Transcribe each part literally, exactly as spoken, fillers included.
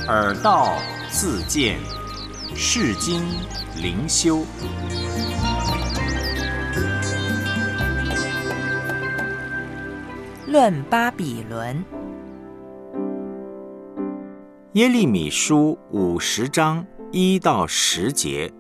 耳道自见，世经灵修。 论巴比伦。 耶利米书五十章一到十节。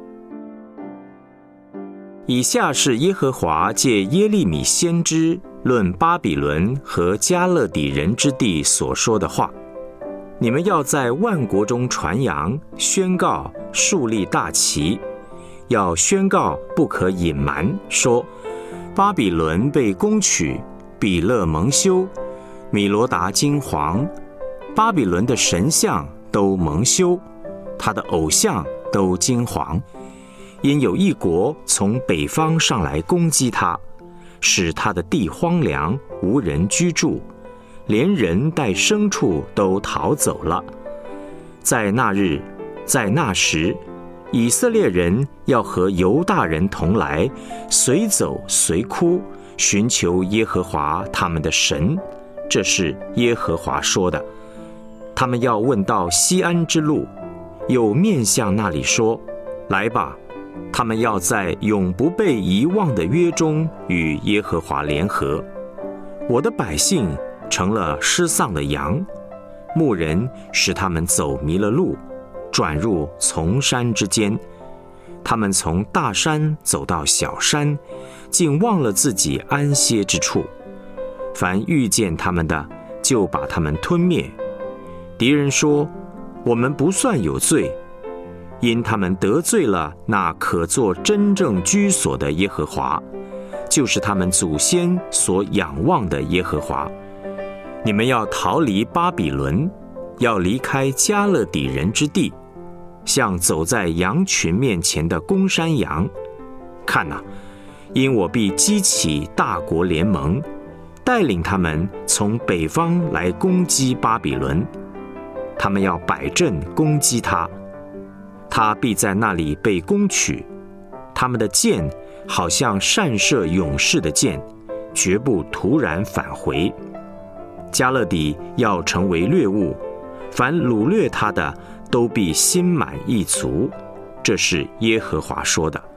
以下是耶和华借耶利米先知论巴比伦和迦勒底人之地所说的话：你们要在万国中传扬，宣告，树立大旗，要宣告，不可隐瞒，说巴比伦被攻取，比勒蒙羞，米罗达惊惶，巴比伦的神像都蒙羞，他的偶像都惊惶，因有一国从北方上来攻击他，使他的地荒凉，无人居住，连人带牲畜都逃走了。在那日，在那时，以色列人要和犹大人同来，随走随哭，寻求耶和华他们的神。这是耶和华说的。他们要问到西安之路，又面向那里说：来吧，他们要在永不被遗忘的约中与耶和华联合。我的百姓成了失丧的羊，牧人使他们走迷了路，转入丛山之间。他们从大山走到小山，竟忘了自己安歇之处。凡遇见他们的，就把他们吞灭。敌人说：我们不算有罪，因他们得罪了那可作真正居所的耶和华，就是他们祖先所仰望的耶和华。你们要逃离巴比伦，要离开迦勒底人之地，像走在羊群面前的公山羊。看哪，因我必激起大国联盟，带领他们从北方来攻击巴比伦。他们要摆阵攻击他，他必在那里被攻取。他们的箭好像善射勇士的箭，绝不突然返回。迦勒底要成为掠物，凡掳掠他的都必心满意足。这是耶和华说的。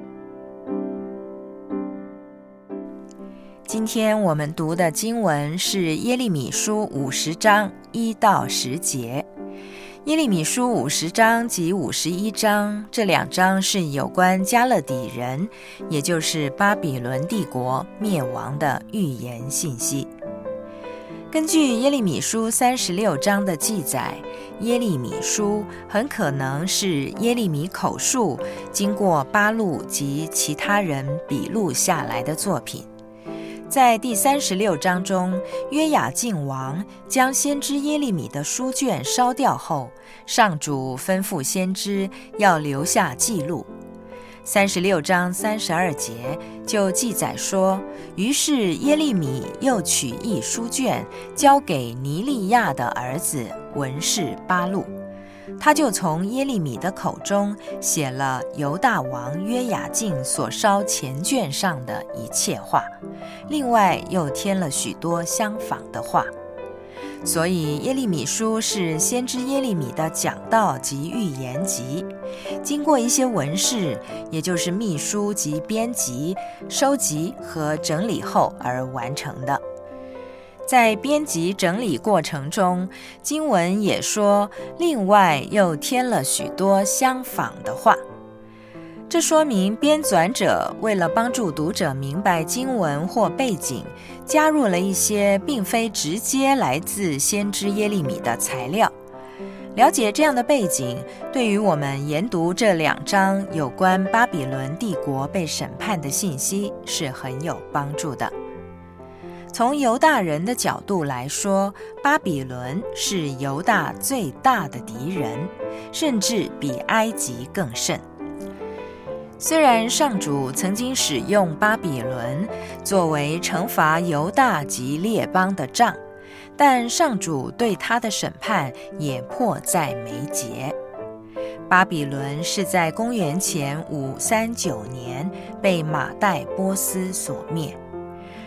今天我们读的经文是耶利米书五十章一到十节。耶利米书五十章及五十一章这两章是有关迦勒底人，也就是巴比伦帝国灭亡的预言信息。根据耶利米书三十六章的记载，耶利米书很可能是耶利米口述，经过巴录及其他人笔录下来的作品。在第三十六章中，约雅敬王将先知耶利米的书卷烧掉后，上主吩咐先知要留下记录。三十六章三十二节就记载说，于是耶利米又取一书卷，交给尼利亚的儿子文士巴录，他就从耶利米的口中写了犹大王约雅敬所烧前卷上的一切话，另外又添了许多相仿的话。所以耶利米书是先知耶利米的讲道及预言集，经过一些文士，也就是秘书及编辑收集和整理后而完成的。在编辑整理过程中，经文也说另外又添了许多相仿的话。这说明编纂者为了帮助读者明白经文或背景，加入了一些并非直接来自先知耶利米的材料。了解这样的背景，对于我们研读这两章有关巴比伦帝国被审判的信息是很有帮助的。从犹大人的角度来说，巴比伦是犹大最大的敌人，甚至比埃及更甚。虽然上主曾经使用巴比伦作为惩罚犹大及列邦的杖，但上主对他的审判也迫在眉睫。巴比伦是在公元前五三九年被马代波斯所灭。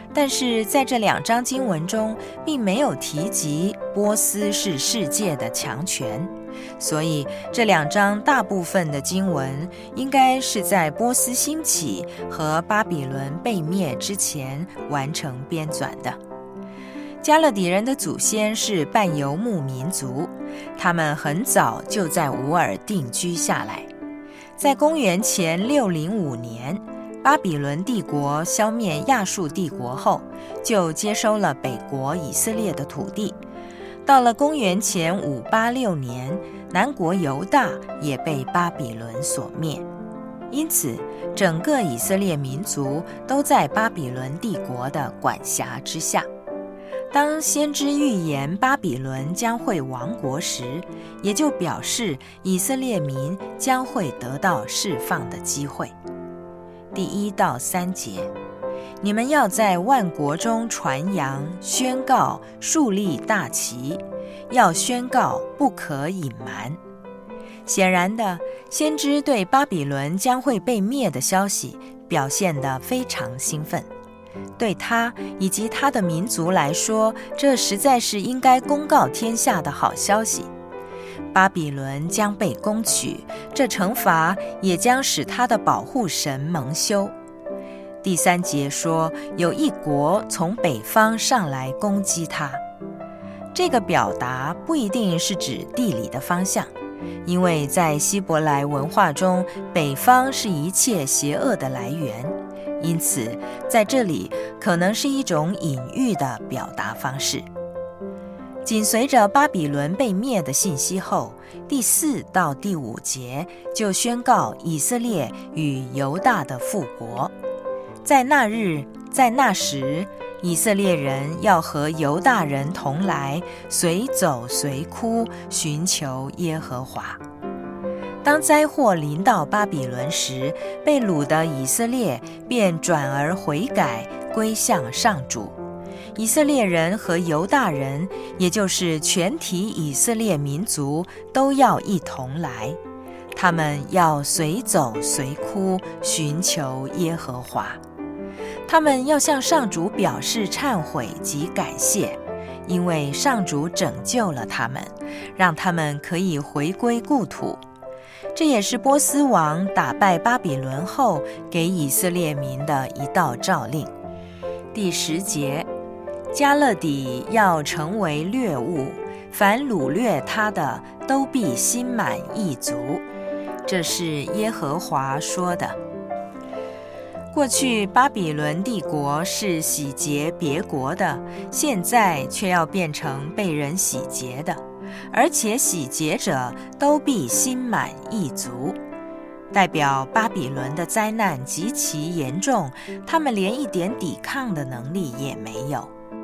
但是在这两章经文中，并没有提及波斯是世界的强权，所以这两章大部分的经文应该是在波斯兴起和巴比伦被灭之前完成编纂的。加勒底人的祖先是半游牧民族，他们很早就在乌尔定居下来。在公元前六零五年，巴比伦帝国消灭亚述帝国后，就接收了北国以色列的土地。到了公元前五八六年，南国犹大也被巴比伦所灭。因此，整个以色列民族都在巴比伦帝国的管辖之下。当先知预言巴比伦将会亡国时，也就表示以色列民将会得到释放的机会。第一到三节，你们要在万国中传扬、宣告、树立大旗，要宣告，不可隐瞒。显然的，先知对巴比伦将会被灭的消息表现得非常兴奋。对他以及他的民族来说，这实在是应该公告天下的好消息。巴比伦将被攻取，这惩罚也将使他的保护神蒙羞。第三节说，有一国从北方上来攻击他。这个表达不一定是指地理的方向，因为在希伯来文化中，北方是一切邪恶的来源，因此在这里可能是一种隐喻的表达方式。紧随着巴比伦被灭的信息后，第四到第五节就宣告以色列与犹大的复国。在那日，在那时，以色列人要和犹大人同来，随走随哭，寻求耶和华。当灾祸临到巴比伦时，被掳的以色列便转而悔改，归向上主。以色列人和犹大人，也就是全体以色列民族，都要一同来。他们要随走随哭，寻求耶和华。他们要向上主表示忏悔及感谢，因为上主拯救了他们，让他们可以回归故土。这也是波斯王打败巴比伦后给以色列民的一道诏令。第十节，加勒底要成为掠物，凡掳掠他的都必心满意足。这是耶和华说的。过去巴比伦帝国是洗劫别国的，现在却要变成被人洗劫的，而且洗劫者都必心满意足。代表巴比伦的灾难极其严重，他们连一点抵抗的能力也没有。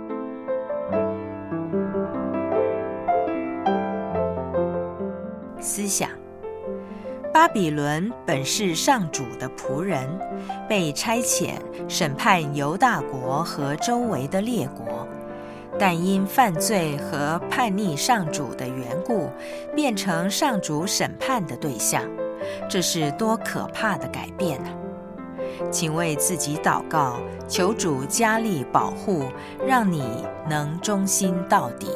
思想，巴比伦本是上主的仆人，被差遣审判犹大国和周围的列国，但因犯罪和叛逆上主的缘故，变成上主审判的对象。这是多可怕的改变啊！请为自己祷告，求主加力保护，让你能忠心到底。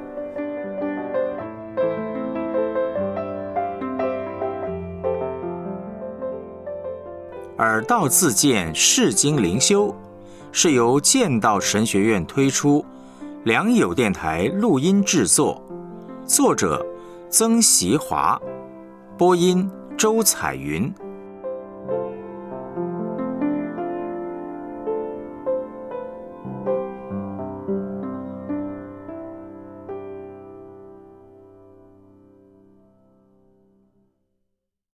耳道自荐释经灵修是由剑道神学院推出，良友电台录音制作，作者曾习华，播音周彩云。